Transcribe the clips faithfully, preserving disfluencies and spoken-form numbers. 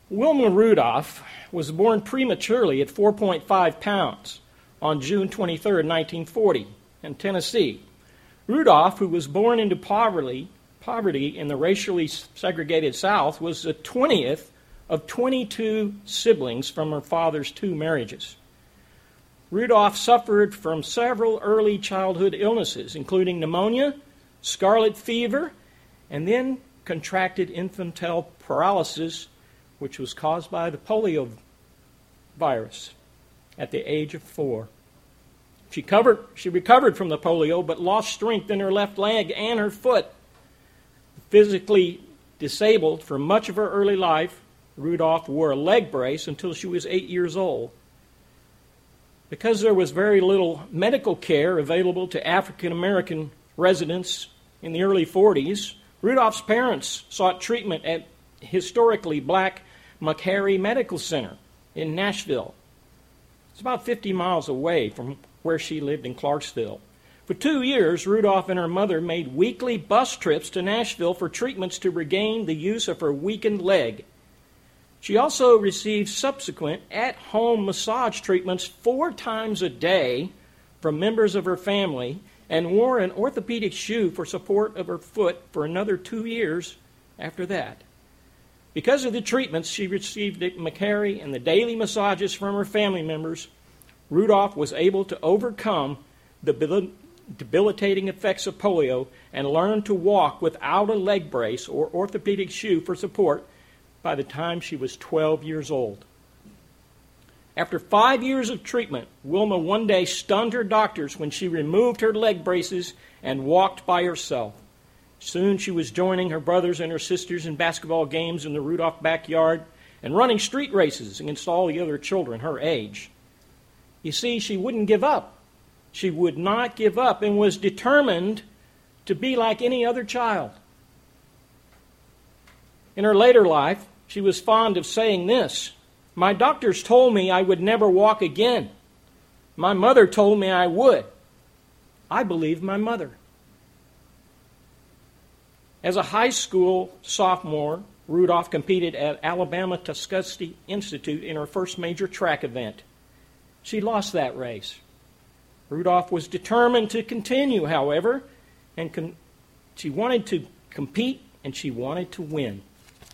Wilma Rudolph was born prematurely at four point five pounds on June twenty-third, nineteen forty, in Tennessee. Rudolph, who was born into poverty, poverty in the racially segregated South, was the twentieth of twenty-two siblings from her father's two marriages. Rudolph suffered from several early childhood illnesses, including pneumonia, scarlet fever, and then contracted infantile paralysis, which was caused by the polio virus at the age of four. She, covered, she recovered from the polio, but lost strength in her left leg and her foot. Physically disabled for much of her early life, Rudolph wore a leg brace until she was eight years old. Because there was very little medical care available to African American residents in the early forties, Rudolph's parents sought treatment at historically black McCary Medical Center in Nashville. It's about fifty miles away from where she lived in Clarksville. For two years, Rudolph and her mother made weekly bus trips to Nashville for treatments to regain the use of her weakened leg. She also received subsequent at-home massage treatments four times a day from members of her family and wore an orthopedic shoe for support of her foot for another two years after that. Because of the treatments she received at McCary and the daily massages from her family members, Rudolph was able to overcome the debilitating effects of polio and learn to walk without a leg brace or orthopedic shoe for support by the time she was twelve years old. After five years of treatment, Wilma one day stunned her doctors when she removed her leg braces and walked by herself. Soon she was joining her brothers and her sisters in basketball games in the Rudolph backyard and running street races against all the other children her age. You see, she wouldn't give up. She would not give up and was determined to be like any other child. In her later life, she was fond of saying this: "My doctors told me I would never walk again. My mother told me I would. I believed my mother." As a high school sophomore, Rudolph competed at Alabama Tuskegee Institute in her first major track event. She lost that race. Rudolph was determined to continue, however, and con- she wanted to compete and she wanted to win.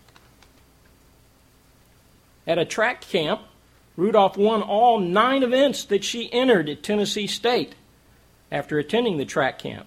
At a track camp, Rudolph won all nine events that she entered at Tennessee State after attending the track camp.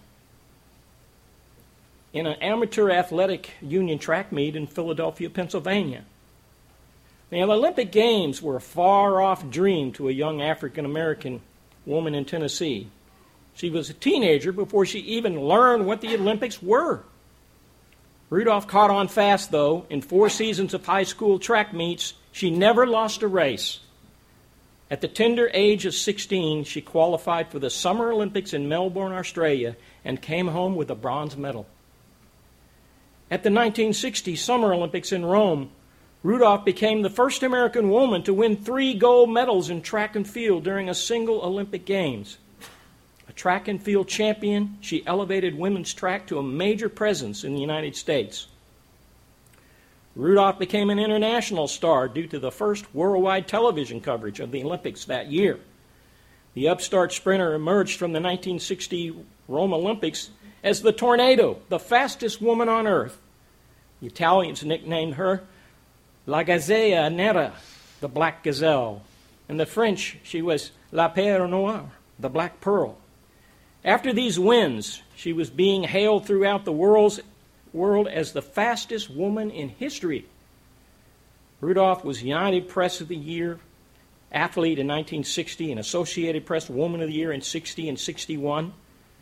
In an amateur athletic union track meet in Philadelphia, Pennsylvania. Now, the Olympic Games were a far-off dream to a young African-American woman in Tennessee. She was a teenager before she even learned what the Olympics were. Rudolph caught on fast, though. In four seasons of high school track meets, she never lost a race. At the tender age of sixteen, she qualified for the Summer Olympics in Melbourne, Australia, and came home with a bronze medal. At the nineteen sixty Summer Olympics in Rome, Rudolph became the first American woman to win three gold medals in track and field during a single Olympic Games. A track and field champion, she elevated women's track to a major presence in the United States. Rudolph became an international star due to the first worldwide television coverage of the Olympics that year. The upstart sprinter emerged from the nineteen sixty Rome Olympics as the Tornado, the fastest woman on earth. The Italians nicknamed her La Gazzella Nera, the Black Gazelle. In the French, she was La Perle Noire, the Black Pearl. After these wins, she was being hailed throughout the world's, world as the fastest woman in history. Rudolph was United Press of the Year athlete in nineteen sixty and Associated Press Woman of the Year in sixty and sixty-one.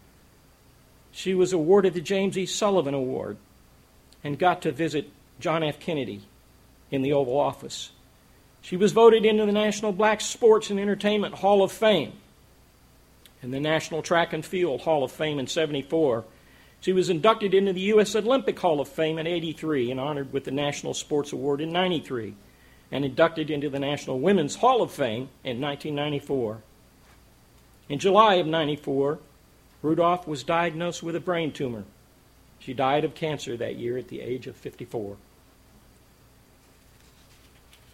She was awarded the James E. Sullivan Award and got to visit John F. Kennedy in the Oval Office. She was voted into the National Black Sports and Entertainment Hall of Fame and the National Track and Field Hall of Fame in seventy-four. She was inducted into the U S Olympic Hall of Fame in eighty-three and honored with the National Sports Award in ninety-three and inducted into the National Women's Hall of Fame in nineteen ninety-four. In July of ninety-four, Rudolph was diagnosed with a brain tumor. She died of cancer that year at the age of fifty-four.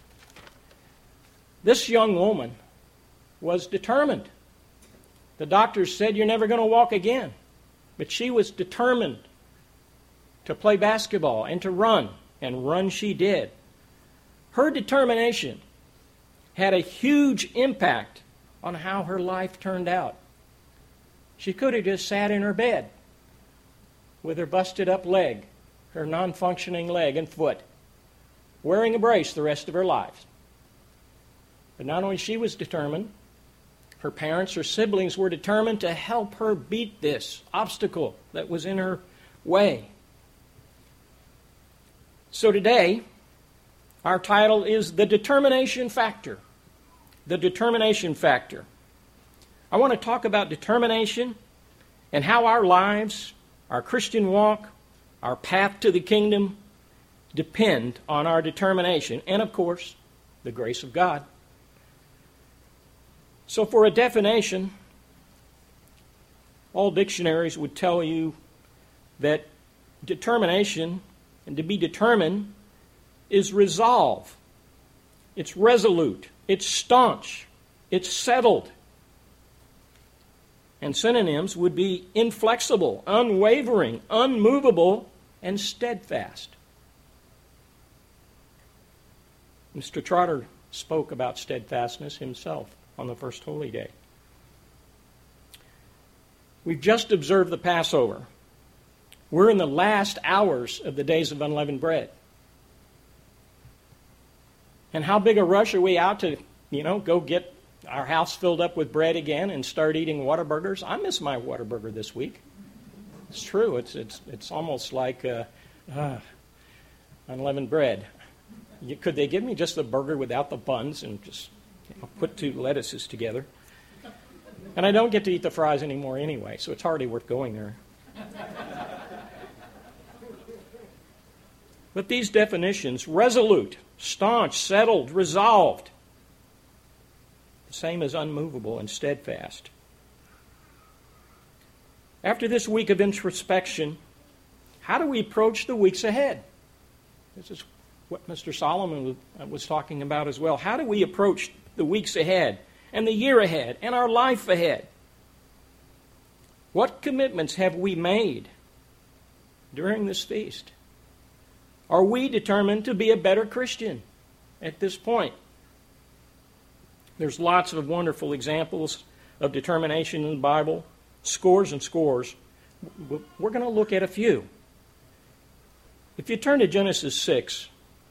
This young woman was determined. The doctors said, "You're never going to walk again." But she was determined to play basketball and to run, and run she did. Her determination had a huge impact on how her life turned out. She could have just sat in her bed with her busted up leg, her non-functioning leg and foot, wearing a brace the rest of her life. But not only she was determined, her parents, her siblings were determined to help her beat this obstacle that was in her way. So today, our title is The Determination Factor. The Determination Factor. I want to talk about determination and how our lives, our Christian walk, our path to the kingdom depend on our determination and, of course, the grace of God. So for a definition, all dictionaries would tell you that determination, and to be determined, is resolve. It's resolute. It's staunch. It's settled. And synonyms would be inflexible, unwavering, unmovable, and steadfast. Mister Trotter spoke about steadfastness himself on the first Holy Day. We've just observed the Passover. We're in the last hours of the days of unleavened bread. And how big a rush are we out to, you know, go get our house filled up with bread again and start eating Whataburgers? I miss my Whataburger this week. It's true. It's it's it's almost like uh, uh, unleavened bread. You, could they give me just the burger without the buns and just, you know, put two lettuces together? And I don't get to eat the fries anymore anyway, so it's hardly worth going there. But these definitions, resolute, staunch, settled, resolved, the same as unmovable and steadfast. After this week of introspection, how do we approach the weeks ahead? This is what Mister Solomon was talking about as well. How do we approach the weeks ahead and the year ahead and our life ahead? What commitments have we made during this feast? Are we determined to be a better Christian at this point? There's lots of wonderful examples of determination in the Bible, scores and scores. We're going to look at a few. If you turn to Genesis six,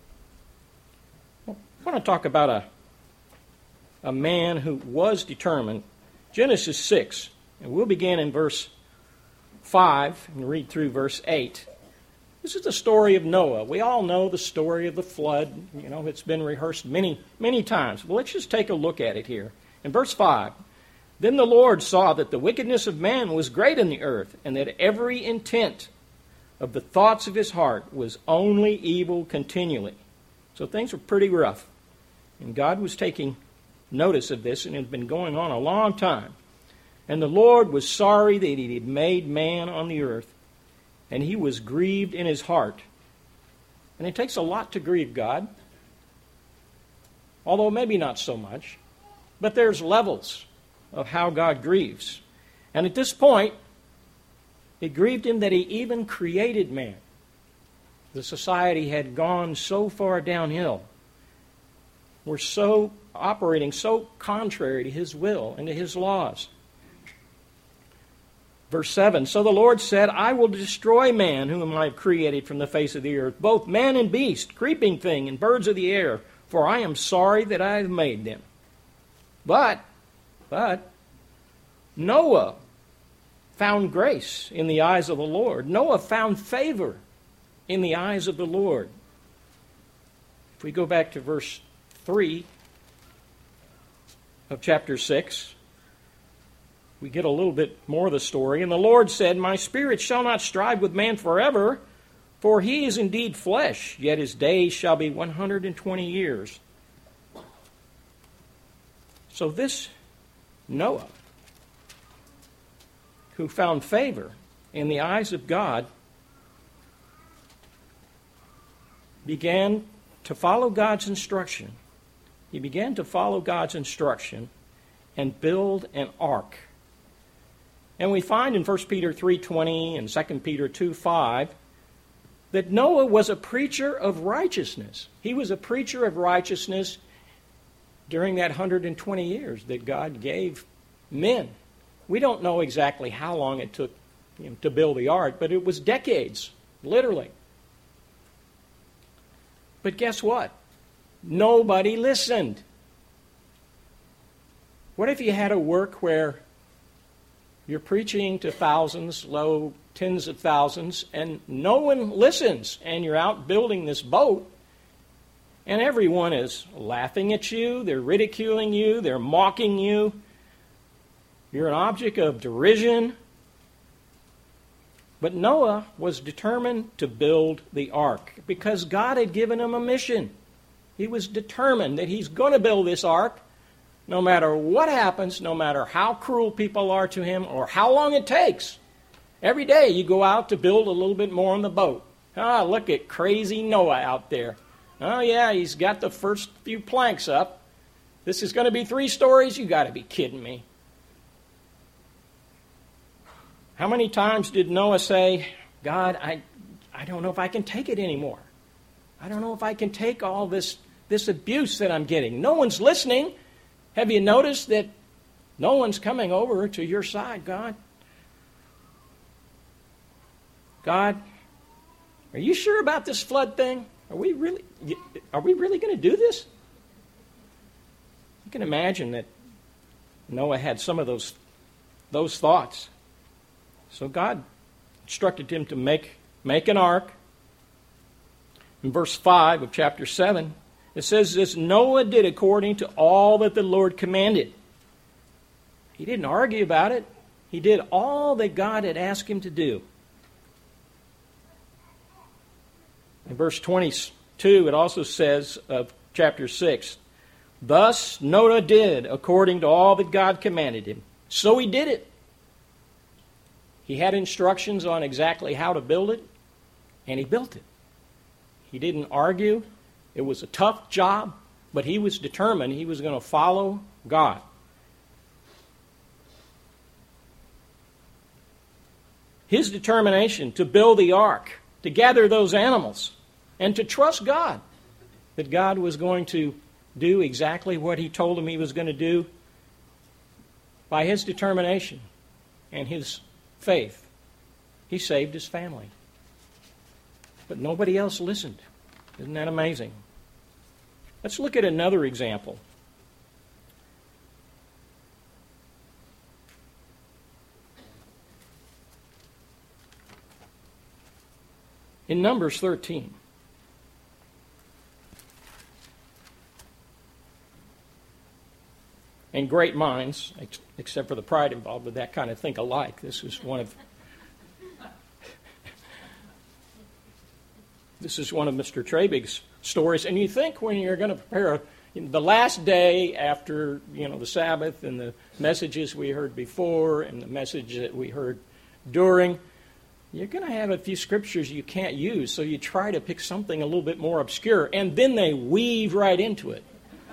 I want to talk about a, a man who was determined. Genesis six, and we'll begin in verse five and read through verse eight. This is the story of Noah. We all know the story of the flood. You know, it's been rehearsed many, many times. Well, let's just take a look at it here. In verse five, then the Lord saw that the wickedness of man was great in the earth, and that every intent of the thoughts of his heart was only evil continually. So things were pretty rough. And God was taking notice of this, and it had been going on a long time. And the Lord was sorry that he had made man on the earth, and he was grieved in his heart. And it takes a lot to grieve God, although maybe not so much. But there's levels of how God grieves. And at this point, it grieved him that he even created man. The society had gone so far downhill. We're so operating so contrary to his will and to his laws. Verse seven, so the Lord said, I will destroy man whom I have created from the face of the earth, both man and beast, creeping thing, and birds of the air, for I am sorry that I have made them. But, but, Noah found grace in the eyes of the Lord. Noah found favor in the eyes of the Lord. If we go back to verse three of chapter six, we get a little bit more of the story. And the Lord said, my spirit shall not strive with man forever, for he is indeed flesh, yet his days shall be one hundred twenty years. So this Noah, who found favor in the eyes of God, began to follow God's instruction he began to follow God's instruction and build an ark. And we find in First Peter three twenty and Second Peter two five that Noah was a preacher of righteousness. He was a preacher of righteousness during that one hundred twenty years that God gave men. We don't know exactly how long it took him to build the ark, but it was decades, literally. But guess what? Nobody listened. What if you had a work where you're preaching to thousands, low tens of thousands, and no one listens, and you're out building this boat, and everyone is laughing at you, they're ridiculing you, they're mocking you, you're an object of derision. But Noah was determined to build the ark because God had given him a mission. He was determined that he's going to build this ark no matter what happens, no matter how cruel people are to him or how long it takes. Every day you go out to build a little bit more on the boat. Ah, look at crazy Noah out there. Oh, yeah, he's got the first few planks up. This is going to be three stories? You got to be kidding me. How many times did Noah say, God, I, I don't know if I can take it anymore. I don't know if I can take all this, this abuse that I'm getting. No one's listening. Have you noticed that no one's coming over to your side, God? God, are you sure about this flood thing? Are we really, are we really going to do this? You can imagine that Noah had some of those, those thoughts. So God instructed him to make, make an ark. In verse five of chapter seven, it says this, Noah did according to all that the Lord commanded. He didn't argue about it. He did all that God had asked him to do. In verse twenty-two, it also says of chapter six, thus Noah did according to all that God commanded him. So he did it. He had instructions on exactly how to build it, and he built it. He didn't argue. It was a tough job, but he was determined he was going to follow God. His determination to build the ark, to gather those animals, and to trust God, that God was going to do exactly what he told him he was going to do, by his determination and his faith, he saved his family. But nobody else listened. Isn't that amazing? Let's look at another example. In Numbers thirteen. And great minds, ex- except for the pride involved with that kind of think alike. This is one of this is one of Mister Trabig's stories. And you think when you're going to prepare a, the last day after, you know, the Sabbath and the messages we heard before and the message that we heard during, you're going to have a few scriptures you can't use, so you try to pick something a little bit more obscure, and then they weave right into it.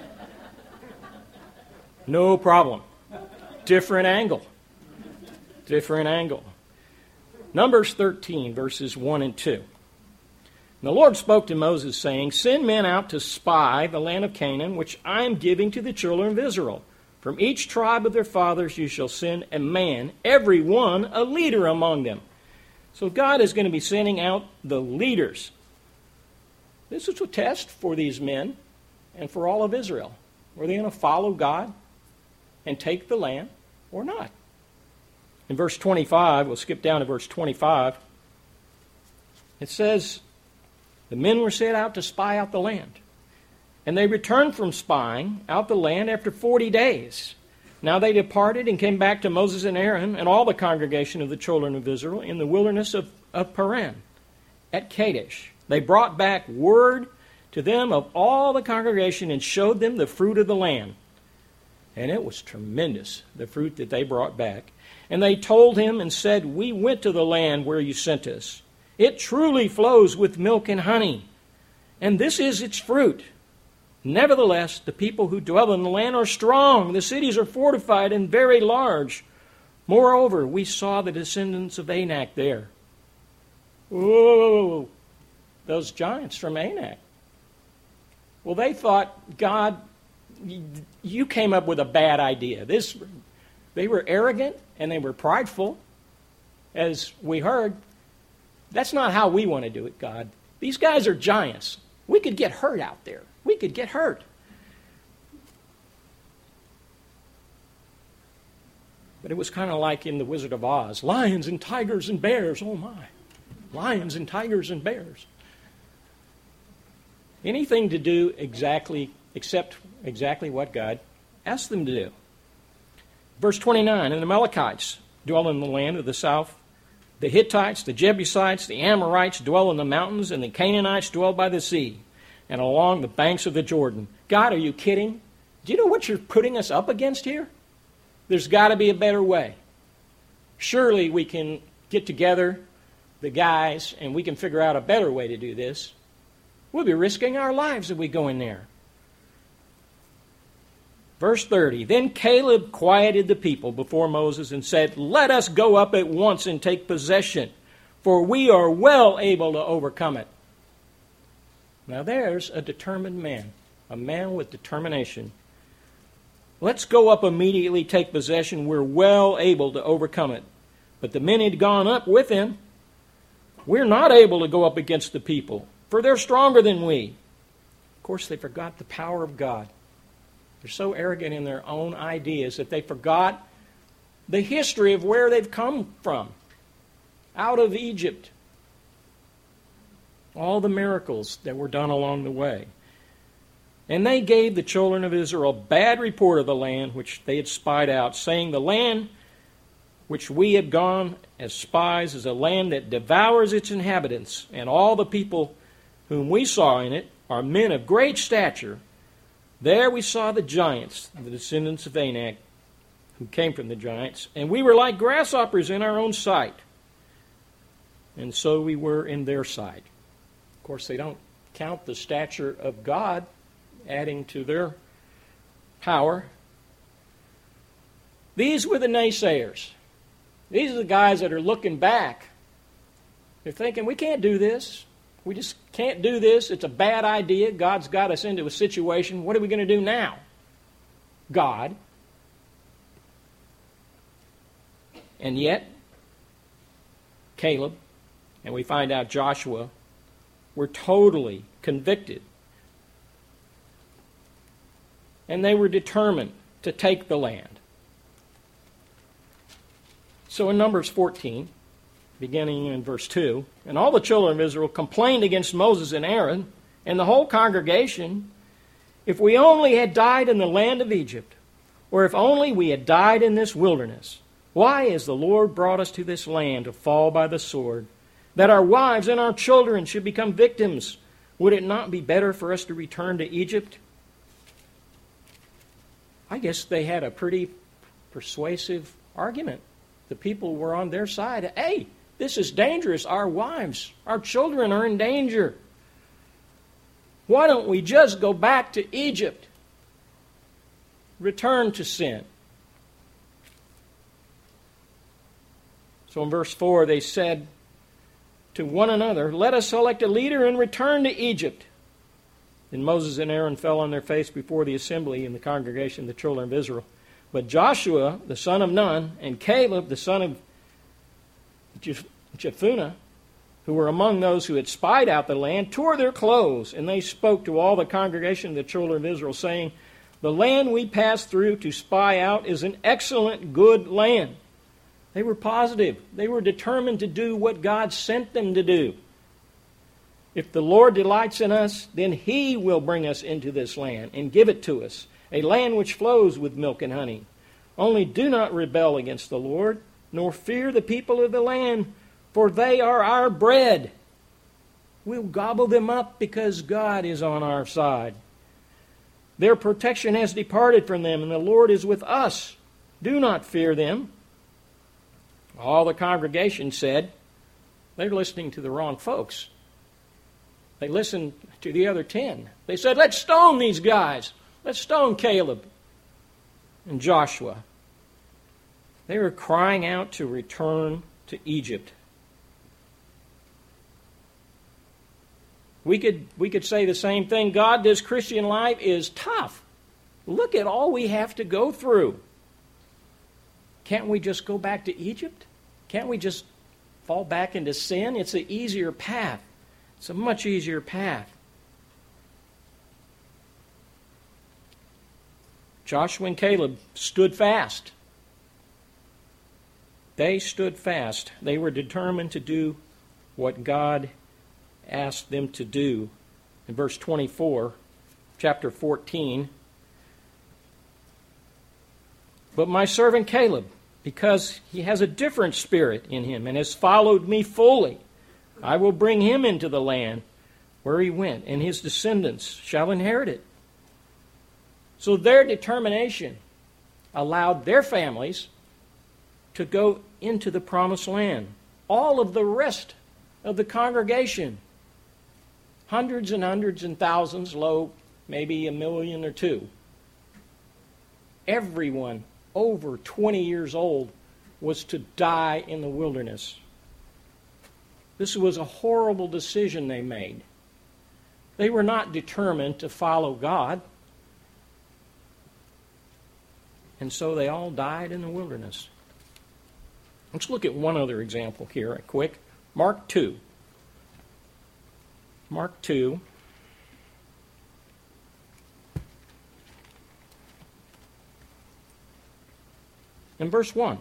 No problem. Different angle. Different angle. Numbers thirteen, verses one and two. And the Lord spoke to Moses, saying, send men out to spy the land of Canaan, which I am giving to the children of Israel. From each tribe of their fathers you shall send a man, every one a leader among them. So God is going to be sending out the leaders. This is a test for these men and for all of Israel. Were they going to follow God and take the land or not? In verse twenty-five, we'll skip down to verse twenty-five. It says, the men were sent out to spy out the land. And they returned from spying out the land after forty days. Now they departed and came back to Moses and Aaron and all the congregation of the children of Israel in the wilderness of, of Paran at Kadesh. They brought back word to them of all the congregation and showed them the fruit of the land. And it was tremendous, the fruit that they brought back. And they told him and said, we went to the land where you sent us. It truly flows with milk and honey, and this is its fruit. Nevertheless, the people who dwell in the land are strong. The cities are fortified and very large. Moreover, we saw the descendants of Anak there. Whoa, those giants from Anak. Well, they thought, God, you came up with a bad idea. This, they were arrogant and they were prideful, as we heard. That's not how we want to do it, God. These guys are giants. We could get hurt out there. We could get hurt. But it was kind of like in The Wizard of Oz. Lions and tigers and bears. Oh my. Lions and tigers and bears. Anything to do exactly, except exactly what God asked them to do. Verse twenty-nine, and the Amalekites dwell in the land of the south. The Hittites, the Jebusites, the Amorites dwell in the mountains, and the Canaanites dwell by the sea and along the banks of the Jordan. God, are you kidding? Do you know what you're putting us up against here? There's got to be a better way. Surely we can get together, the guys, and we can figure out a better way to do this. We'll be risking our lives if we go in there. Verse thirty, then Caleb quieted the people before Moses and said, let us go up at once and take possession, for we are well able to overcome it. Now there's a determined man, a man with determination. Let's go up immediately, take possession. We're well able to overcome it. But the men had gone up with him. We're not able to go up against the people, for they're stronger than we. Of course, they forgot the power of God. They're so arrogant in their own ideas that they forgot the history of where they've come from. Out of Egypt. All the miracles that were done along the way. And they gave the children of Israel a bad report of the land which they had spied out, saying, the land which we have gone as spies is a land that devours its inhabitants, and all the people whom we saw in it are men of great stature. There we saw the giants, the descendants of Anak, who came from the giants, and we were like grasshoppers in our own sight. And so we were in their sight. Of course, they don't count the stature of God adding to their power. These were the naysayers. These are the guys that are looking back. They're thinking, we can't do this. We just can't do this. It's a bad idea. God's got us into a situation. What are we going to do now? God. And yet, Caleb, and we find out Joshua, were totally convicted. And they were determined to take the land. So in Numbers fourteen, beginning in verse two, and all the children of Israel complained against Moses and Aaron and the whole congregation, if we only had died in the land of Egypt, or if only we had died in this wilderness, why has the Lord brought us to this land to fall by the sword, that our wives and our children should become victims? Would it not be better for us to return to Egypt? I guess they had a pretty persuasive argument. The people were on their side. Hey, this is dangerous. Our wives, our children are in danger. Why don't we just go back to Egypt? Return to sin. So in verse four, they said to one another, let us select a leader and return to Egypt. Then Moses and Aaron fell on their face before the assembly and the congregation of the children of Israel. But Joshua, the son of Nun, and Caleb, the son of Jephunneh, who were among those who had spied out the land, tore their clothes, and they spoke to all the congregation of the children of Israel, saying, the land we passed through to spy out is an excellent, good land. They were positive. They were determined to do what God sent them to do. If the Lord delights in us, then He will bring us into this land and give it to us, a land which flows with milk and honey. Only do not rebel against the Lord, nor fear the people of the land, for they are our bread. We'll gobble them up because God is on our side. Their protection has departed from them, and the Lord is with us. Do not fear them. All the congregation said, they're listening to the wrong folks. They listened to the other ten. They said, let's stone these guys. Let's stone Caleb and Joshua. They were crying out to return to Egypt. We could, we could say the same thing. God, this Christian life is tough. Look at all we have to go through. Can't we just go back to Egypt? Can't we just fall back into sin? It's an easier path. It's a much easier path. Joshua and Caleb stood fast. They stood fast. They were determined to do what God asked them to do. In verse twenty-four, chapter fourteen, but my servant Caleb, because he has a different spirit in him and has followed me fully, I will bring him into the land where he went, and his descendants shall inherit it. So their determination allowed their families to go into the promised land. All of the rest of the congregation, hundreds and hundreds and thousands, low, maybe a million or two, everyone over twenty years old was to die in the wilderness. This was a horrible decision they made. They were not determined to follow God. And so they all died in the wilderness. Let's look at one other example here, right quick. Mark two. Mark two. In verse one.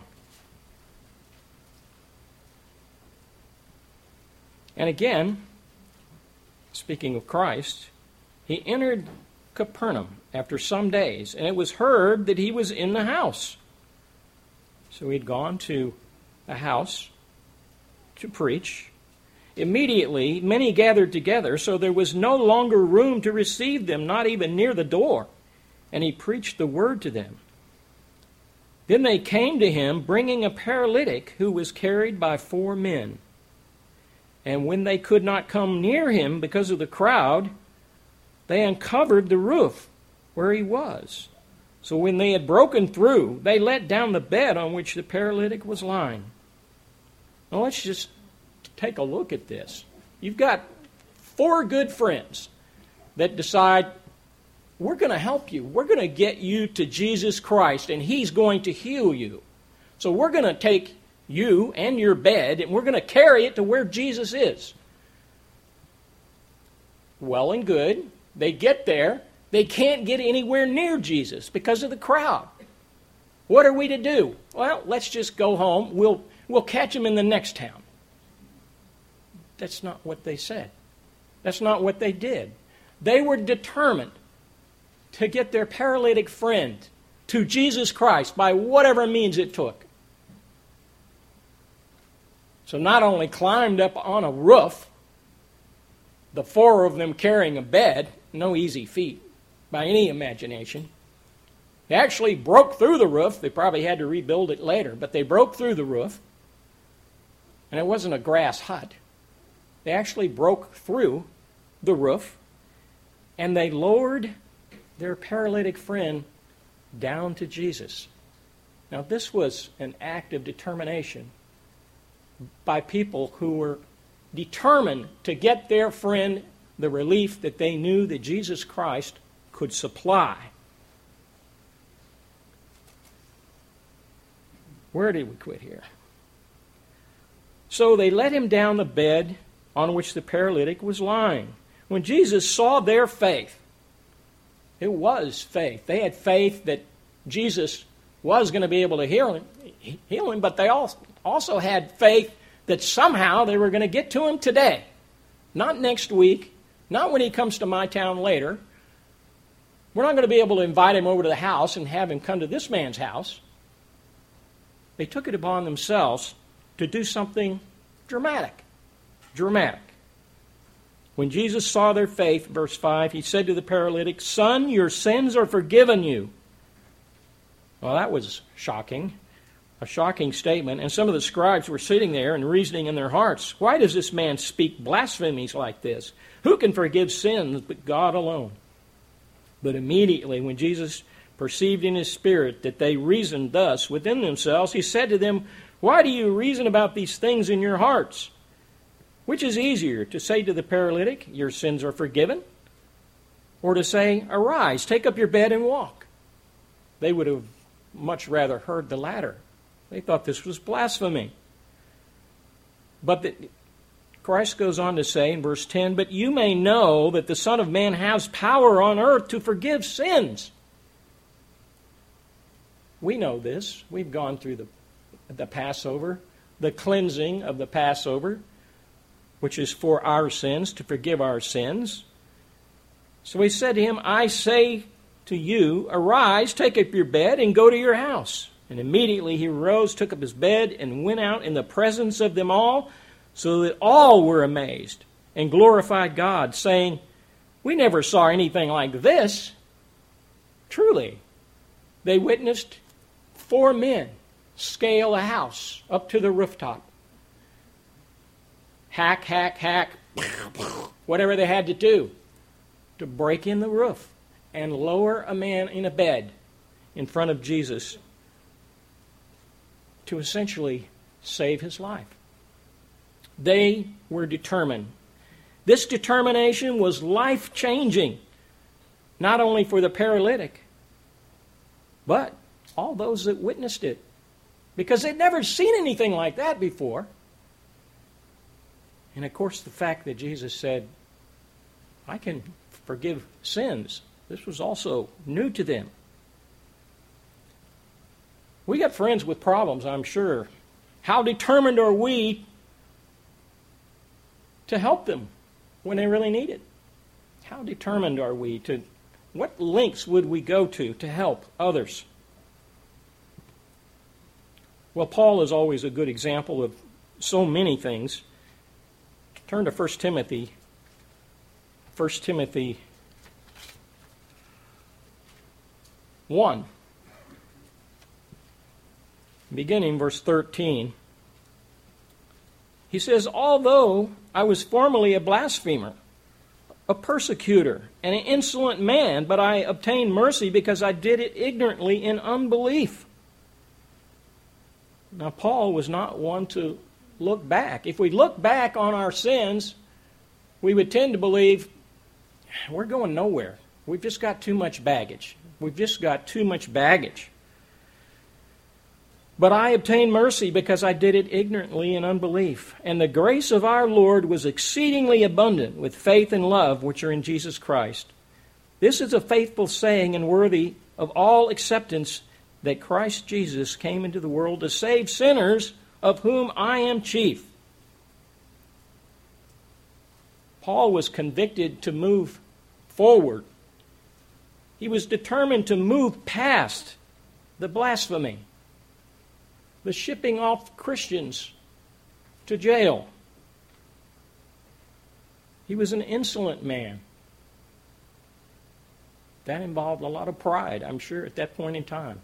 And again, speaking of Christ, he entered Capernaum after some days, and it was heard that he was in the house. So he'd gone to a house to preach. Immediately, many gathered together, so there was no longer room to receive them, not even near the door. And he preached the word to them. Then they came to him, bringing a paralytic who was carried by four men. And when they could not come near him because of the crowd, they uncovered the roof where he was. So when they had broken through, they let down the bed on which the paralytic was lying. Now let's just take a look at this. You've got four good friends that decide, we're going to help you. We're going to get you to Jesus Christ, and he's going to heal you. So we're going to take you and your bed, and we're going to carry it to where Jesus is. Well and good. They get there. They can't get anywhere near Jesus because of the crowd. What are we to do? Well, let's just go home. We'll, we'll catch him in the next town. That's not what they said. That's not what they did. They were determined to get their paralytic friend to Jesus Christ by whatever means it took. So not only climbed up on a roof, the four of them carrying a bed, no easy feat by any imagination. They actually broke through the roof. They probably had to rebuild it later, but they broke through the roof. And it wasn't a grass hut. They actually broke through the roof, and they lowered their paralytic friend down to Jesus. Now, this was an act of determination by people who were determined to get their friend the relief that they knew that Jesus Christ could supply. Where did we quit here? So they let him down the bed on which the paralytic was lying. When Jesus saw their faith, it was faith. They had faith that Jesus was going to be able to heal him, heal him, but they also had faith that somehow they were going to get to him today. Not next week, not when he comes to my town later. We're not going to be able to invite him over to the house and have him come to this man's house. They took it upon themselves to do something dramatic. Dramatic. When Jesus saw their faith, verse five, he said to the paralytic, "Son, your sins are forgiven you." Well, that was shocking. A shocking statement. And some of the scribes were sitting there and reasoning in their hearts, why does this man speak blasphemies like this? Who can forgive sins but God alone? But immediately when Jesus perceived in his spirit that they reasoned thus within themselves, he said to them, why do you reason about these things in your hearts? Which is easier, to say to the paralytic, your sins are forgiven? Or to say, arise, take up your bed and walk? They would have much rather heard the latter. They thought this was blasphemy. But the, Christ goes on to say in verse ten, but you may know that the Son of Man has power on earth to forgive sins. We know this. We've gone through the, the Passover, the cleansing of the Passover, which is for our sins, to forgive our sins. So he said to him, I say to you, arise, take up your bed, and go to your house. And immediately he rose, took up his bed, and went out in the presence of them all, so that all were amazed and glorified God, saying, we never saw anything like this. Truly, they witnessed four men scale a house up to the rooftop. Hack, hack, hack, whatever they had to do to break in the roof and lower a man in a bed in front of Jesus to essentially save his life. They were determined. This determination was life-changing, not only for the paralytic, but all those that witnessed it, because they'd never seen anything like that before. And of course, the fact that Jesus said, I can forgive sins, this was also new to them. We got friends with problems, I'm sure. How determined are we to help them when they really need it? How determined are we to, what lengths would we go to to help others? Well, Paul is always a good example of so many things. Turn to First Timothy. First Timothy one. Beginning verse thirteen. He says, although I was formerly a blasphemer, a persecutor, and an insolent man, but I obtained mercy because I did it ignorantly in unbelief. Now, Paul was not one to look back. If we look back on our sins, we would tend to believe we're going nowhere. We've just got too much baggage. We've just got too much baggage. But I obtained mercy because I did it ignorantly in unbelief. And the grace of our Lord was exceedingly abundant with faith and love which are in Jesus Christ. This is a faithful saying and worthy of all acceptance, that Christ Jesus came into the world to save sinners, of whom I am chief. Paul was convicted to move forward. He was determined to move past the blasphemy, the shipping off Christians to jail. He was an insolent man. That involved a lot of pride, I'm sure, at that point in time.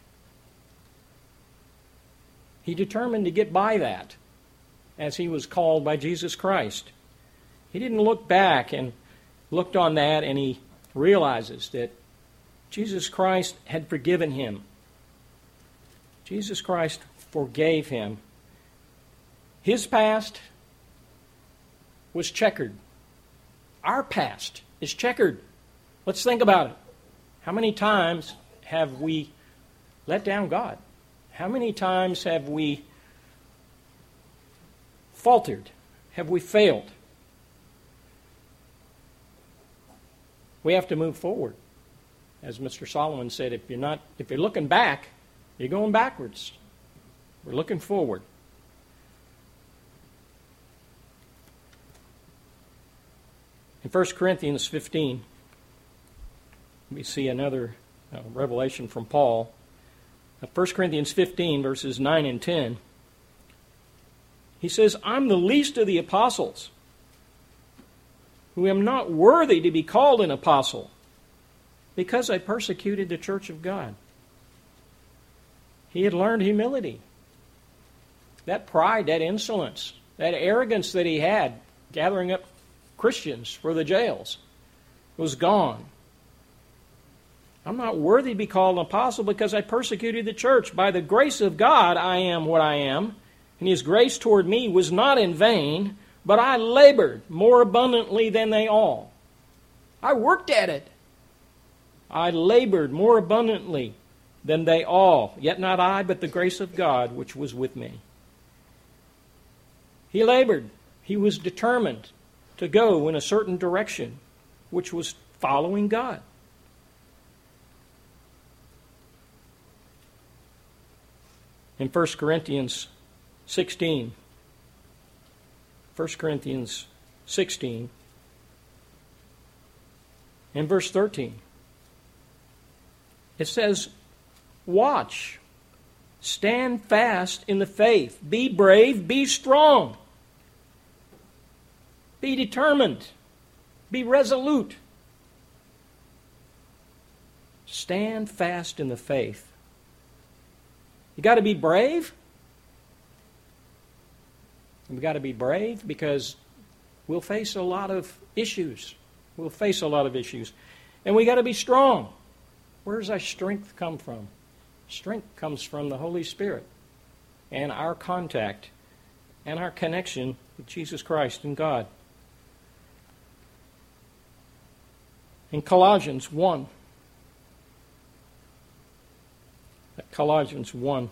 He determined to get by that as he was called by Jesus Christ. He didn't look back and looked on that and he realizes that Jesus Christ had forgiven him. Jesus Christ forgave him. His past was checkered. Our past is checkered. Let's think about it. How many times have we let down God? How many times have we faltered? Have we failed? We have to move forward. As Mister Solomon said, if you're not, if you're looking back, you're going backwards. We're looking forward. In First Corinthians fifteen, we see another uh, revelation from Paul. First Corinthians fifteen, verses nine and ten. He says, I'm the least of the apostles, who am not worthy to be called an apostle, because I persecuted the church of God. He had learned humility. That pride, that insolence, that arrogance that he had, gathering up Christians for the jails, was gone. I'm not worthy to be called an apostle because I persecuted the church. By the grace of God, I am what I am, and His grace toward me was not in vain, but I labored more abundantly than they all. I worked at it. I labored more abundantly than they all, yet not I, but the grace of God which was with me. He labored. He was determined to go in a certain direction, which was following God. In First Corinthians sixteen, First Corinthians sixteen, in verse thirteen, it says, watch, stand fast in the faith, be brave, be strong, be determined, be resolute. Stand fast in the faith. You got to be brave. We've got to be brave because we'll face a lot of issues. We'll face a lot of issues. And we got to be strong. Where does our strength come from? Strength comes from the Holy Spirit and our contact and our connection with Jesus Christ and God. In Colossians one, Colossians one,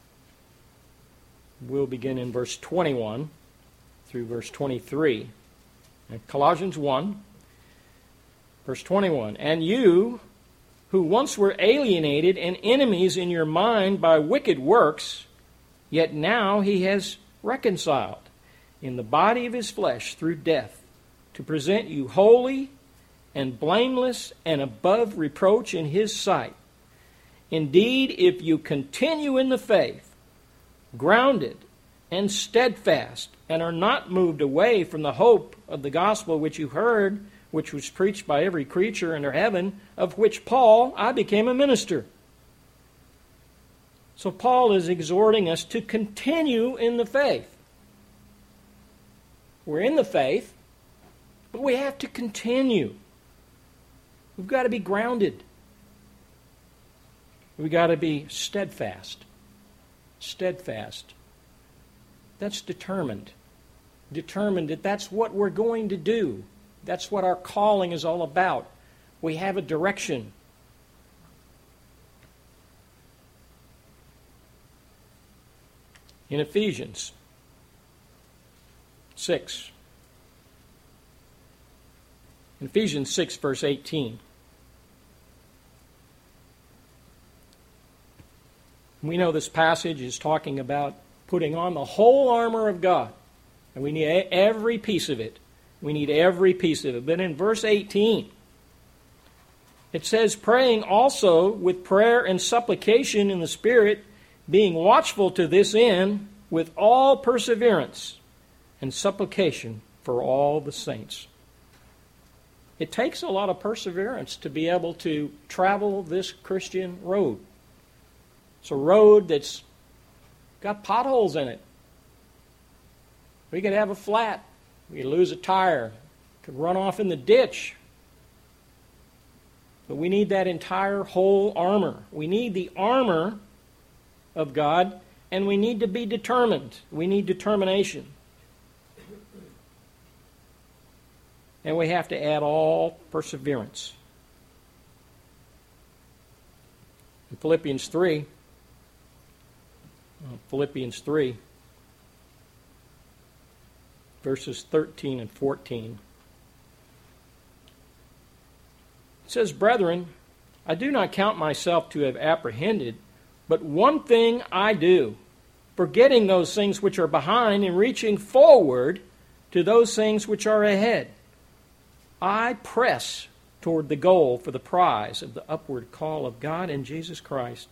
we'll begin in verse twenty-one through verse twenty-three. And Colossians one, verse twenty-one, and you who once were alienated and enemies in your mind by wicked works, yet now He has reconciled in the body of His flesh through death, to present you holy and blameless and above reproach in His sight. Indeed, if you continue in the faith, grounded and steadfast, and are not moved away from the hope of the gospel which you heard, which was preached by every creature under heaven, of which Paul, I became a minister. So Paul is exhorting us to continue in the faith. We're in the faith, but we have to continue. We've got to be grounded. We've got to be steadfast. Steadfast. That's determined. Determined that that's what we're going to do. That's what our calling is all about. We have a direction. In Ephesians six. In Ephesians six, verse eighteen. We know this passage is talking about putting on the whole armor of God. And we need every piece of it. We need every piece of it. But in verse eighteen, it says, praying also with prayer and supplication in the Spirit, being watchful to this end with all perseverance and supplication for all the saints. It takes a lot of perseverance to be able to travel this Christian road. It's a road that's got potholes in it. We could have a flat. We could lose a tire. Could run off in the ditch. But we need that entire whole armor. We need the armor of God, and we need to be determined. We need determination. And we have to add all perseverance. In Philippians three, Philippians three, verses thirteen and fourteen. It says, brethren, I do not count myself to have apprehended, but one thing I do, forgetting those things which are behind and reaching forward to those things which are ahead. I press toward the goal for the prize of the upward call of God in Jesus Christ.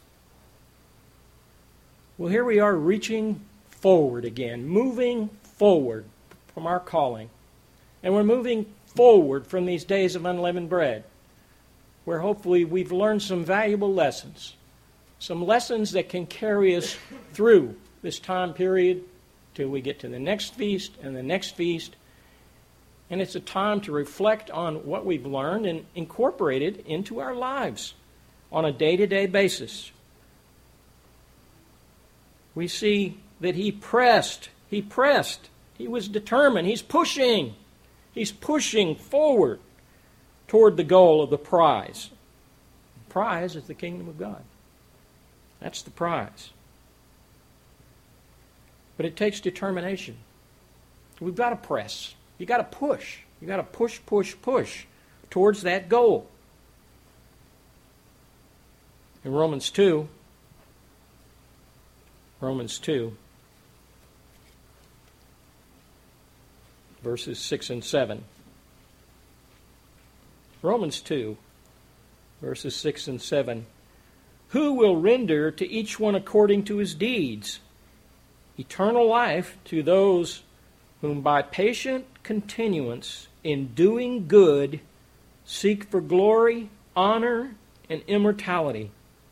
Well, here we are reaching forward again, moving forward from our calling. And we're moving forward from these days of unleavened bread, where hopefully we've learned some valuable lessons, some lessons that can carry us through this time period till we get to the next feast and the next feast. And it's a time to reflect on what we've learned and incorporate it into our lives on a day-to-day basis. We see that he pressed, he pressed, he was determined, he's pushing, he's pushing forward toward the goal of the prize. The prize is the kingdom of God. That's the prize. But it takes determination. We've got to press. You've got to push. You've got to push, push, push towards that goal. In Romans two, Romans two, verses six and seven. Romans two, verses six and seven. Who will render to each one according to his deeds? Eternal life to those whom by patient continuance in doing good seek for glory, honor, and immortality.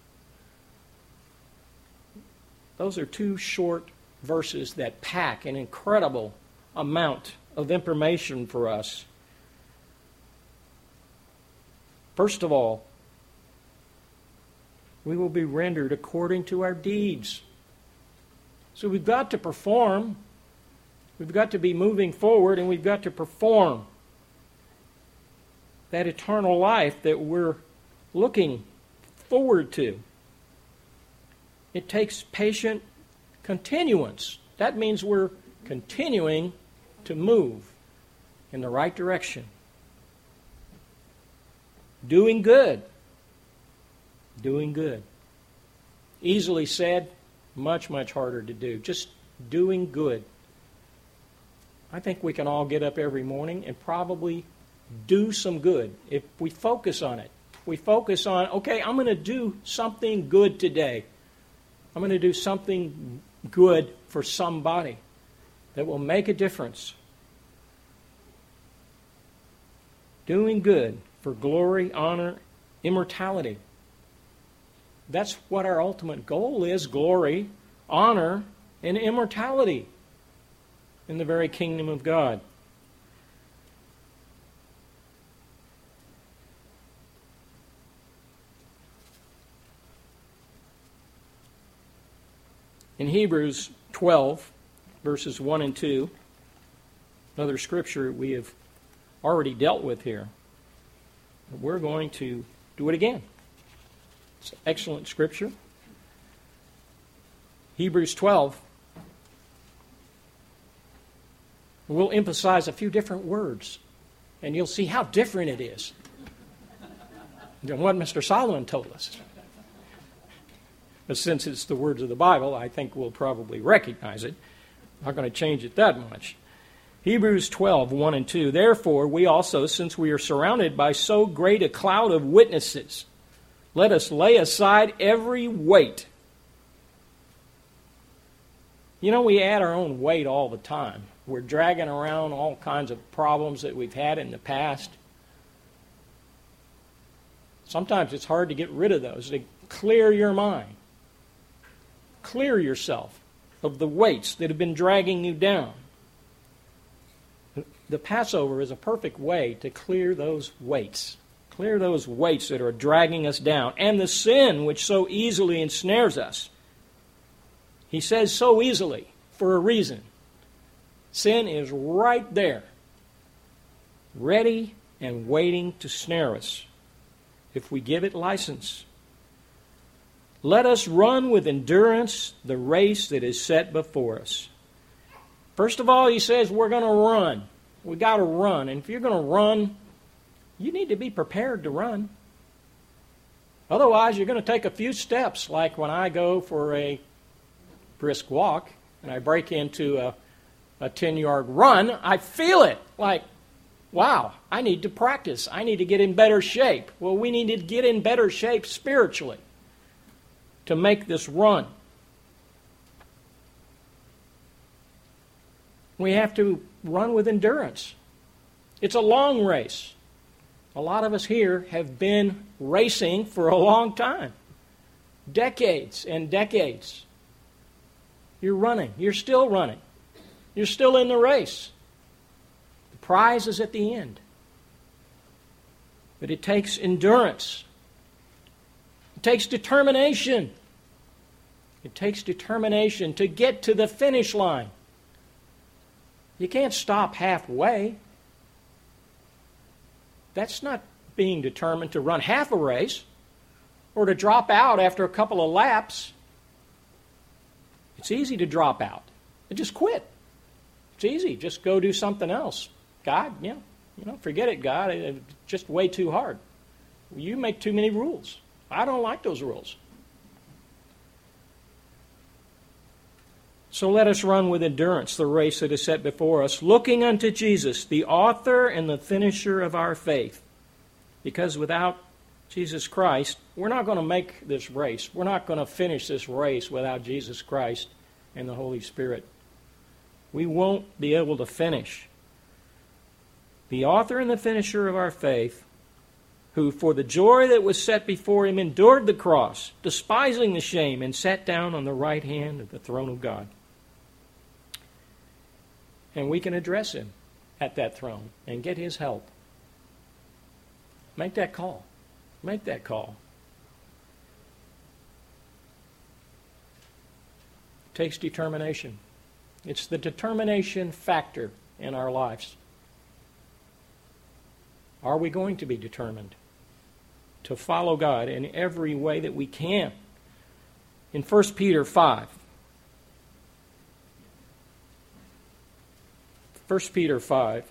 Those are two short verses that pack an incredible amount of information for us. First of all, we will be rendered according to our deeds. So we've got to perform. We've got to be moving forward, and we've got to perform that eternal life that we're looking forward to. It takes patient continuance. That means we're continuing to move in the right direction. Doing good. Doing good. Easily said, much, much harder to do. Just doing good. I think we can all get up every morning and probably do some good if we focus on it. We focus on, okay, I'm going to do something good today. I'm going to do something good for somebody that will make a difference. Doing good for glory, honor, immortality. That's what our ultimate goal is, glory, honor, and immortality in the very kingdom of God. In Hebrews twelve, verses one and two, another scripture we have already dealt with here. We're going to do it again. It's an excellent scripture. Hebrews twelve. We'll emphasize a few different words, and you'll see how different it is than what Mister Solomon told us. But since it's the words of the Bible, I think we'll probably recognize it. I'm not going to change it that much. Hebrews twelve, one and two. Therefore, we also, since we are surrounded by so great a cloud of witnesses, let us lay aside every weight. You know, we add our own weight all the time. We're dragging around all kinds of problems that we've had in the past. Sometimes it's hard to get rid of those, to clear your mind. Clear yourself of the weights that have been dragging you down. The Passover is a perfect way to clear those weights. Clear those weights that are dragging us down. And the sin which so easily ensnares us. He says so easily for a reason. Sin is right there, ready and waiting to snare us if we give it license. Let us run with endurance the race that is set before us. First of all, he says we're going to run. We got to run. And if you're going to run, you need to be prepared to run. Otherwise, you're going to take a few steps, like when I go for a brisk walk and I break into a, a ten-yard run, I feel it like, wow, I need to practice. I need to get in better shape. Well, we need to get in better shape spiritually to make this run. We have to run with endurance. It's a long race. A lot of us here have been racing for a long time. decades and decades. You're running. You're still running. You're still in the race. The prize is at the end. But it takes endurance. It takes determination. It takes determination to get to the finish line. You can't stop halfway. That's not being determined to run half a race or to drop out after a couple of laps. It's easy to drop out and just quit. It's easy. Just go do something else. God, yeah, you know, forget it, God. It's just way too hard. You make too many rules. I don't like those rules. So let us run with endurance the race that is set before us, looking unto Jesus, the author and the finisher of our faith. Because without Jesus Christ, we're not going to make this race. We're not going to finish this race without Jesus Christ and the Holy Spirit. We won't be able to finish. The author and the finisher of our faith, who for the joy that was set before him endured the cross, despising the shame, and sat down on the right hand of the throne of God. And we can address him at that throne and get his help. Make that call. Make that call. It takes determination. It's the determination factor in our lives. Are we going to be determined to follow God in every way that we can? In First Peter five, First Peter five,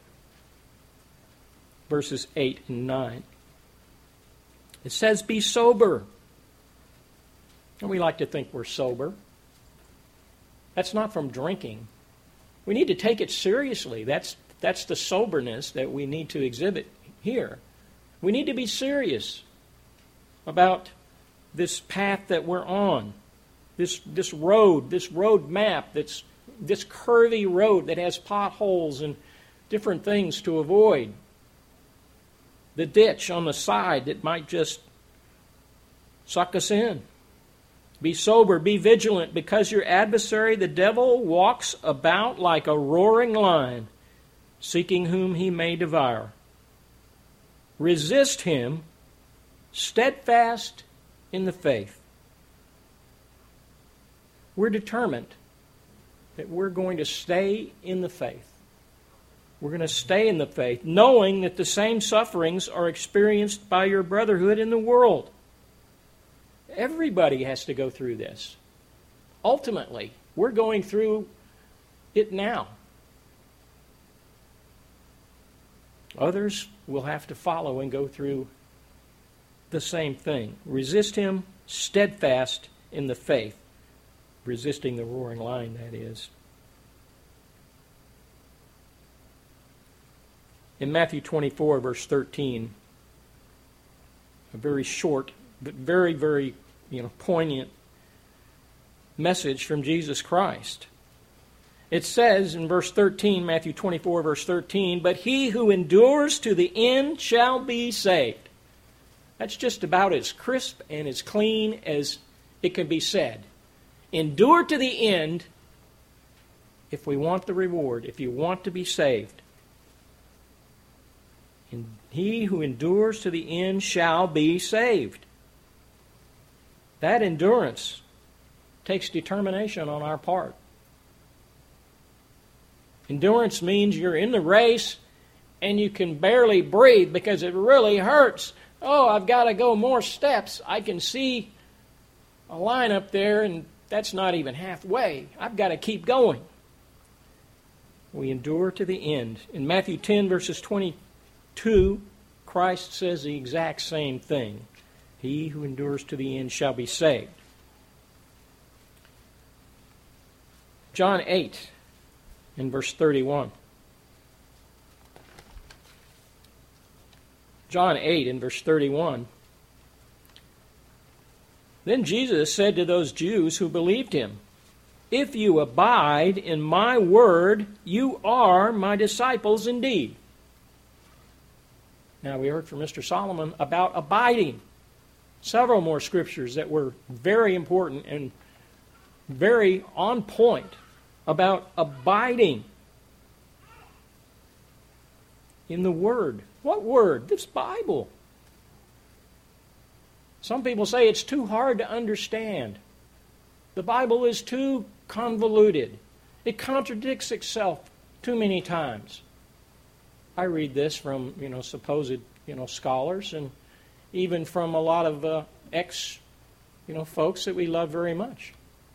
verses eight and nine, it says, "Be sober." And we like to think we're sober. That's not from drinking. We need to take it seriously. That's, that's the soberness that we need to exhibit here. We need to be serious about this path that we're on, this, this road, this road map, that's, this curvy road that has potholes and different things to avoid. The ditch on the side that might just suck us in. Be sober, be vigilant, because your adversary, the devil, walks about like a roaring lion, seeking whom he may devour. Resist him, steadfast in the faith. We're determined that we're going to stay in the faith. We're going to stay in the faith, knowing that the same sufferings are experienced by your brotherhood in the world. Everybody has to go through this. Ultimately, we're going through it now. Others will have to follow and go through the same thing. Resist him, steadfast in the faith. Resisting the roaring lion, that is. In Matthew twenty-four, verse thirteen, a very short but very, very, you know, poignant message from Jesus Christ. It says in verse thirteen, Matthew twenty-four, verse thirteen, "But he who endures to the end shall be saved." That's just about as crisp and as clean as it can be said. Endure to the end if we want the reward, if you want to be saved. And he who endures to the end shall be saved. That endurance takes determination on our part. Endurance means you're in the race and you can barely breathe because it really hurts. Oh, I've got to go more steps. I can see a line up there and that's not even halfway. I've got to keep going. We endure to the end. In Matthew ten, verses twenty-two, Christ says the exact same thing. He who endures to the end shall be saved. John eight, in verse thirty-one. John eight, in verse thirty-one. Then Jesus said to those Jews who believed him, "If you abide in my word, you are my disciples indeed." Now we heard from Mister Solomon about abiding. several more scriptures that were very important and very on point about abiding in the Word. What Word? This Bible. Some people say it's too hard to understand. The Bible is too convoluted. It contradicts itself too many times. I read this from, you know, supposed, you know, scholars, and even from a lot of uh, ex, you know, folks that we love very much.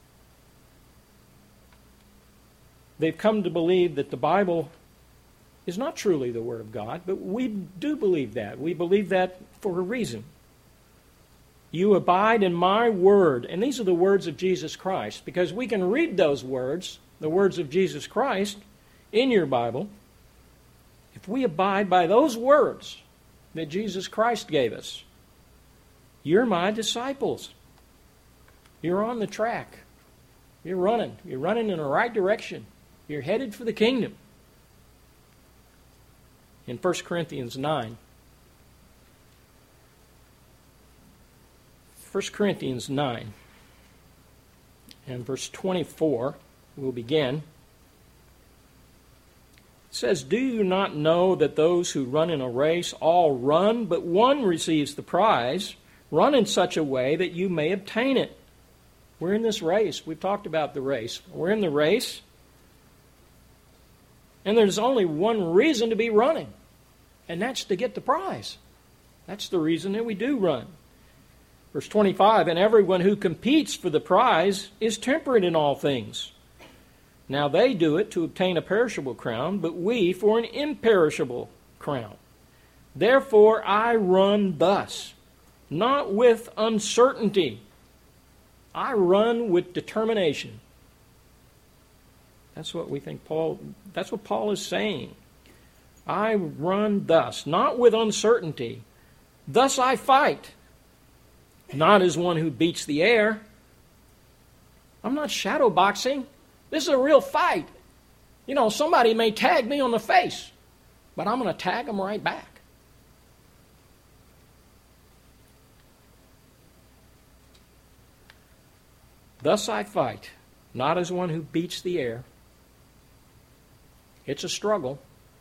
They've come to believe that the Bible is not truly the Word of God, but we do believe that. We believe that for a reason. You abide in my word, and these are the words of Jesus Christ, because we can read those words, the words of Jesus Christ, in your Bible. If we abide by those words that Jesus Christ gave us, you're my disciples. You're on the track. You're running. You're running in the right direction. You're headed for the kingdom. In First Corinthians nine, First Corinthians nine and verse twenty-four, we'll begin. It says, "Do you not know that those who run in a race all run, but one receives the prize? Run in such a way that you may obtain it." We're in this race. We've talked about the race. We're in the race. And there's only one reason to be running, and that's to get the prize. That's the reason that we do run. Verse twenty-five, "And everyone who competes for the prize is temperate in all things. Now they do it to obtain a perishable crown, but we for an imperishable crown. Therefore I run thus, not with uncertainty. I run with determination." That's what we think Paul, that's what Paul is saying. I run thus, not with uncertainty. Thus I fight, not as one who beats the air. I'm not shadow boxing. This is a real fight. You know, somebody may tag me on the face, but I'm going to tag them right back. Thus I fight, not as one who beats the air. It's a struggle.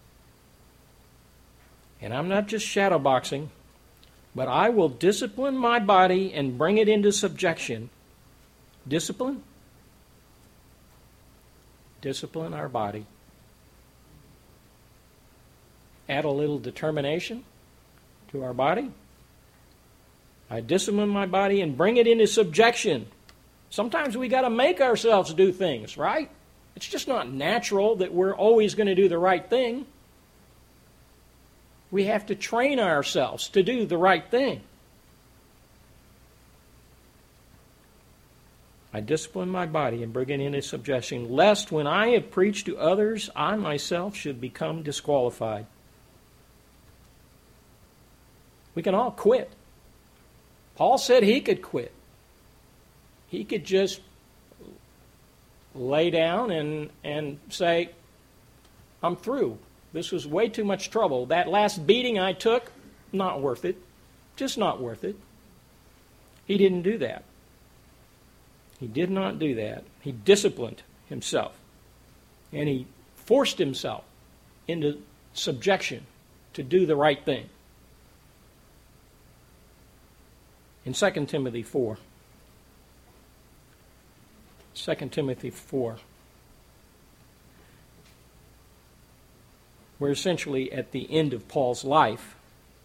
And I'm not just shadow boxing, but I will discipline my body and bring it into subjection. Discipline? Discipline our body. Add a little determination to our body. I discipline my body and bring it into subjection. Sometimes we got to make ourselves do things, right? It's just not natural that we're always going to do the right thing. We have to train ourselves to do the right thing. I discipline my body and bring it into subjection, lest when I have preached to others, I myself should become disqualified. We can all quit. Paul said he could quit. He could just lay down and, and say, I'm through. This was way too much trouble. That last beating I took, not worth it. Just not worth it. He didn't do that. He did not do that. He disciplined himself. And he forced himself into subjection to do the right thing. In Second Timothy four, Second Timothy four, we're essentially at the end of Paul's life.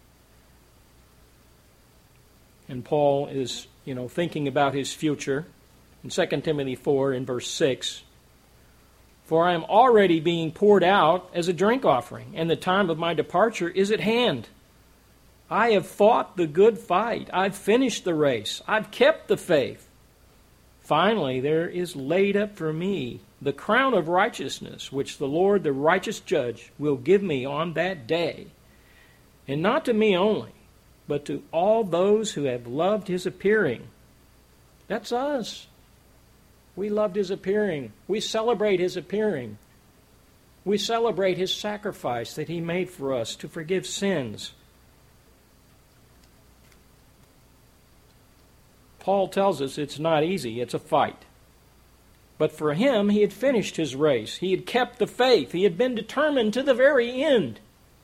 And Paul is, you know, thinking about his future. In Second Timothy four, in verse six, "For I am already being poured out as a drink offering, and the time of my departure is at hand. I have fought the good fight. I've finished the race. I've kept the faith. Finally, there is laid up for me the crown of righteousness, which the Lord, the righteous judge, will give me on that day. And not to me only, but to all those who have loved his appearing." That's us. We loved his appearing. We celebrate his appearing. We celebrate his sacrifice that he made for us to forgive sins. Paul tells us it's not easy, it's a fight. But for him, he had finished his race. He had kept the faith. He had been determined to the very end.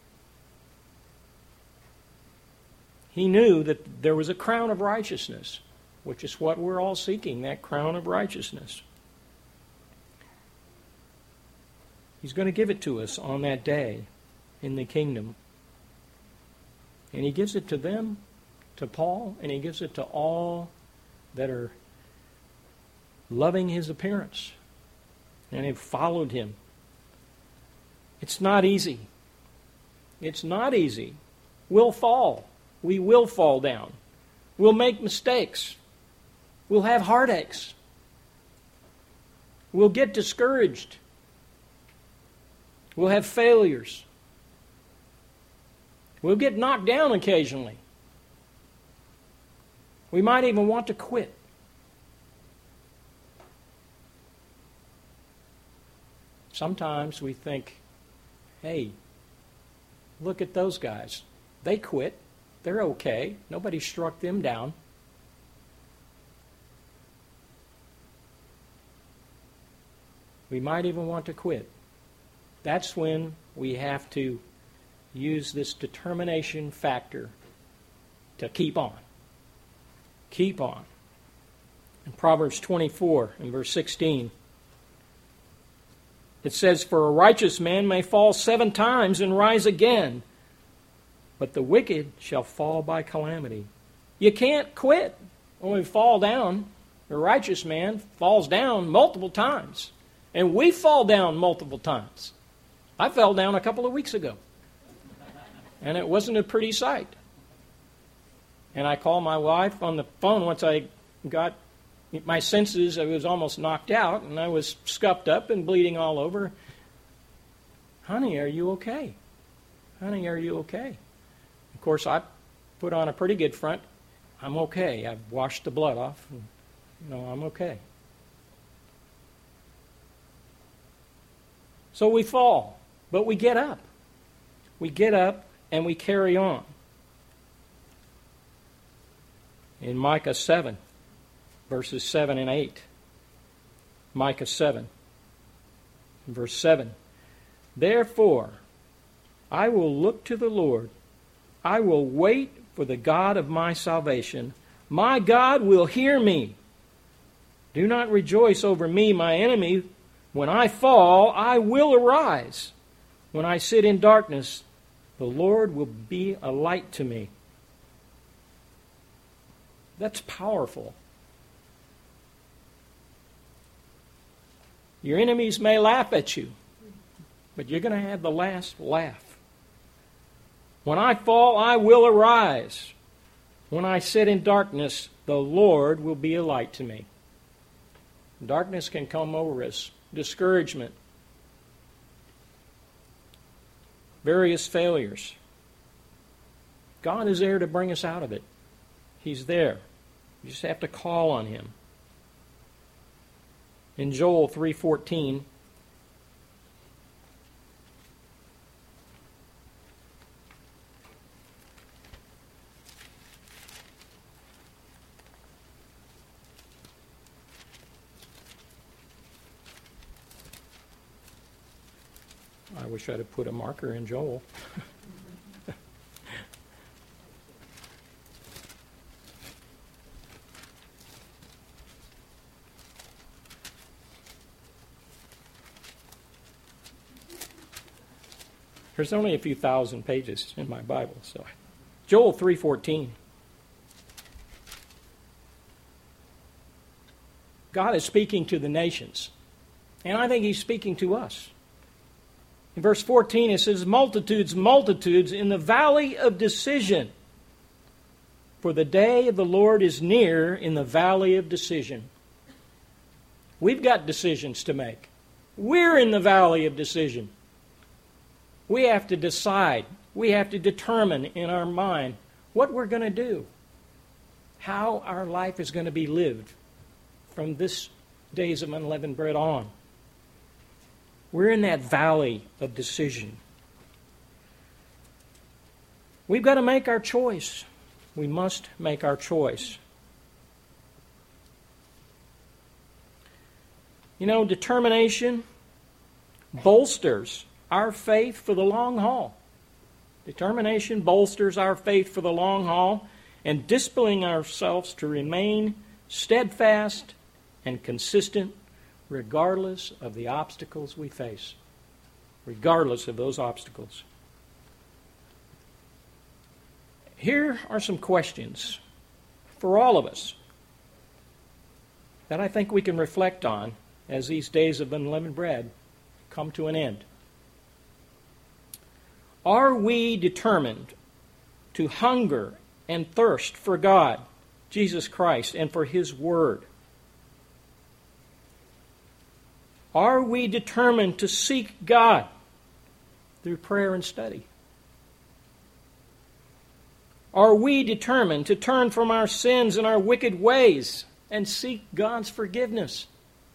He knew that there was a crown of righteousness, which is what we're all seeking, that crown of righteousness. He's going to give it to us on that day in the kingdom. And he gives it to them, to Paul, and he gives it to all that are loving his appearance and have followed him. It's not easy. It's not easy. We'll fall. We will fall down. We'll make mistakes. We'll have heartaches. We'll get discouraged. We'll have failures. We'll get knocked down occasionally. We might even want to quit. Sometimes we think, hey, look at those guys. They quit. They're okay. Nobody struck them down. We might even want to quit. That's when we have to use this determination factor to keep on. Keep on. In Proverbs twenty-four, in verse sixteen, it says, "For a righteous man may fall seven times and rise again, but the wicked shall fall by calamity." You can't quit when we fall down. The righteous man falls down multiple times. And we fall down multiple times. I fell down a couple of weeks ago. And it wasn't a pretty sight. And I called my wife on the phone once I got my senses. I was almost knocked out, and I was scuffed up and bleeding all over. "Honey, are you okay? Honey, are you okay?" Of course, I put on a pretty good front. I'm okay. I've washed the blood off. And, you know, I'm okay. So we fall, but we get up. We get up and we carry on. In Micah seven, verses seven and eight. Micah seven, verse seven. "Therefore, I will look to the Lord. I will wait for the God of my salvation. My God will hear me. Do not rejoice over me, my enemy. When I fall, I will arise. When I sit in darkness, the Lord will be a light to me." That's powerful. Your enemies may laugh at you, but you're going to have the last laugh. When I fall, I will arise. When I sit in darkness, the Lord will be a light to me. Darkness can come over us. Discouragement. Various failures. God is there to bring us out of it. He's there. You just have to call on Him. In Joel three fourteen, I wish I'd have put a marker in Joel. There's only a few thousand pages in my Bible, so Joel three fourteen. God is speaking to the nations, and I think He's speaking to us. In verse fourteen, it says, "Multitudes, multitudes in the valley of decision. For the day of the Lord is near in the valley of decision." We've got decisions to make. We're in the valley of decision. We have to decide. We have to determine in our mind what we're going to do. How our life is going to be lived from this days of unleavened bread on. We're in that valley of decision. We've got to make our choice. We must make our choice. You know, determination bolsters our faith for the long haul. Determination bolsters our faith for the long haul, and disciplining ourselves to remain steadfast and consistent regardless of the obstacles we face. Regardless of those obstacles. Here are some questions for all of us that I think we can reflect on as these days of unleavened bread come to an end. Are we determined to hunger and thirst for God, Jesus Christ, and for His Word? Are we determined to seek God through prayer and study? Are we determined to turn from our sins and our wicked ways and seek God's forgiveness?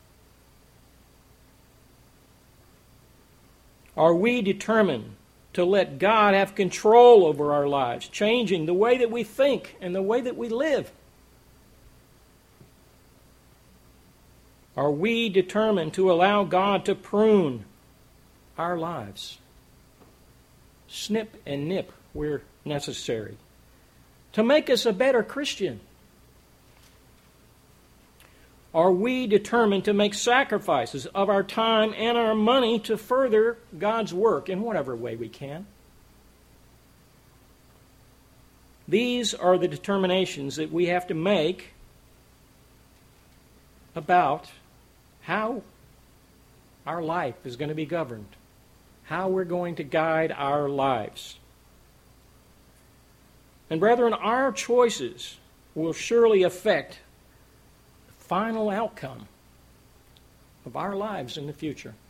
Are we determined to let God have control over our lives, changing the way that we think and the way that we live? Are we determined to allow God to prune our lives, snip and nip where necessary, to make us a better Christian? Are we determined to make sacrifices of our time and our money to further God's work in whatever way we can? These are the determinations that we have to make about how our life is going to be governed, how we're going to guide our lives. And brethren, our choices will surely affect final outcome of our lives in the future.